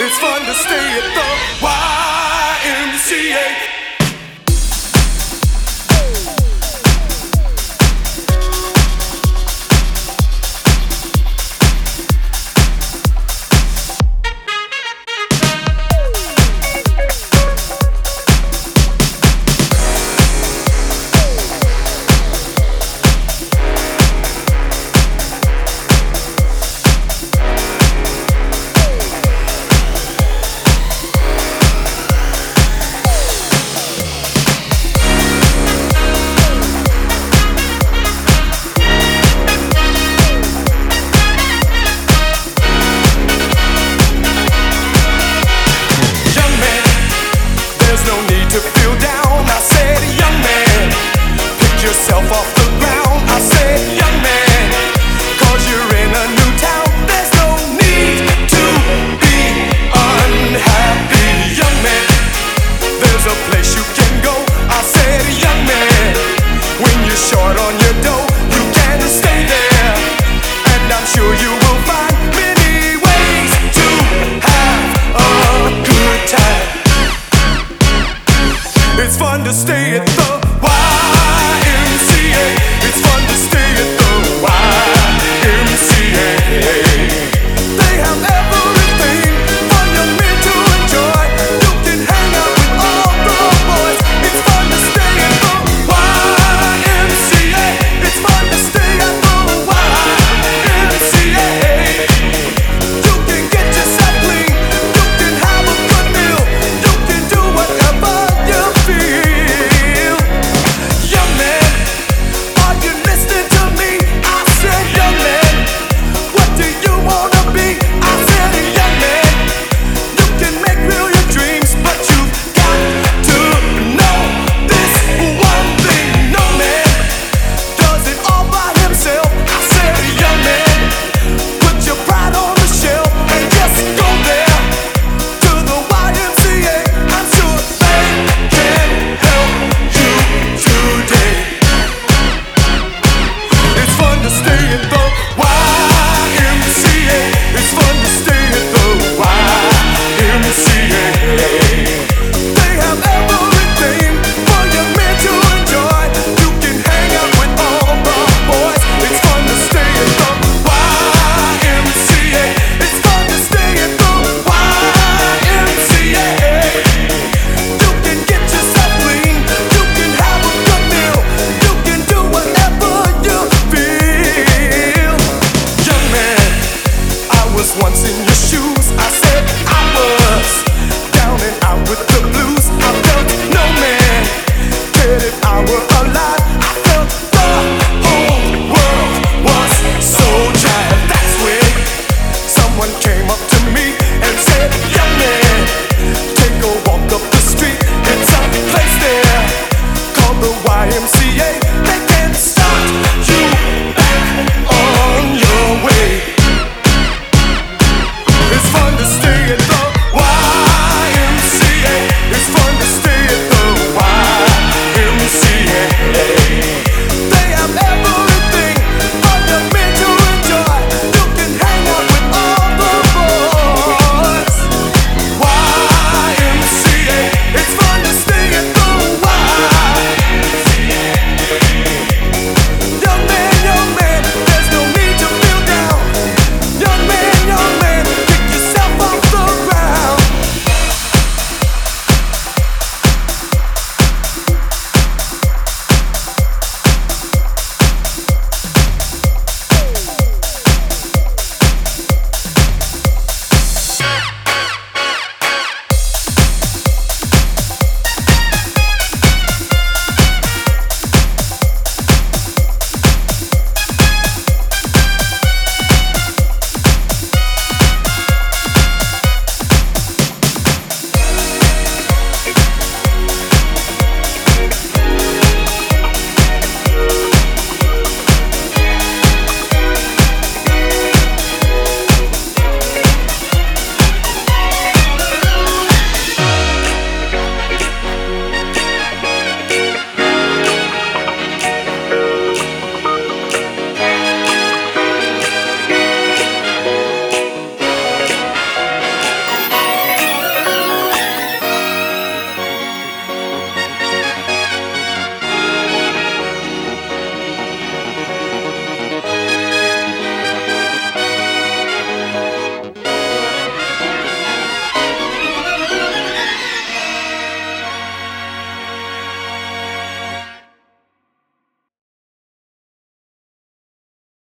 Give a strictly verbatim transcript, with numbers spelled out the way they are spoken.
It's fun to stay at the Y M C A. Yourself off the ground, I said, young man, cause you're in a new town. There's no need to be unhappy, young man. There's a place you can go, I said, young man. When you're short on your dough, you can stay there, and I'm sure you will find many ways to have a good time. It's fun to stay at the Y M C A. It's fun to stay at the Y M C A. They have everything for young men to enjoy. You can hang out with all the boys. It's fun to stay at the Y M C A. It's fun to stay at the Y M C A. You can get yourself clean. You can have a good meal. You can do whatever you feel. Young man, are you listening to me? I said, young man, what do you wanna be? I said, young man, you can make real your dreams, but you've got to know this one thing. No man does it all by himself. I said, young man, put your pride on the shelf and just go there to the Y M C A. I'm sure they can help you today. It's fun to stay at the Y M C A. It's fun to stay at the Y M C A. They have everything for young men to enjoy. You can hang out with all the boys. It's fun to stay at the Y M C A. It's fun to stay at the Y M C A. You can get yourself clean. You can have a good meal. You can do whatever you feel. Young man, I was once in your shoes. I said I was down and out with the blues. I felt no man cared if I were alone.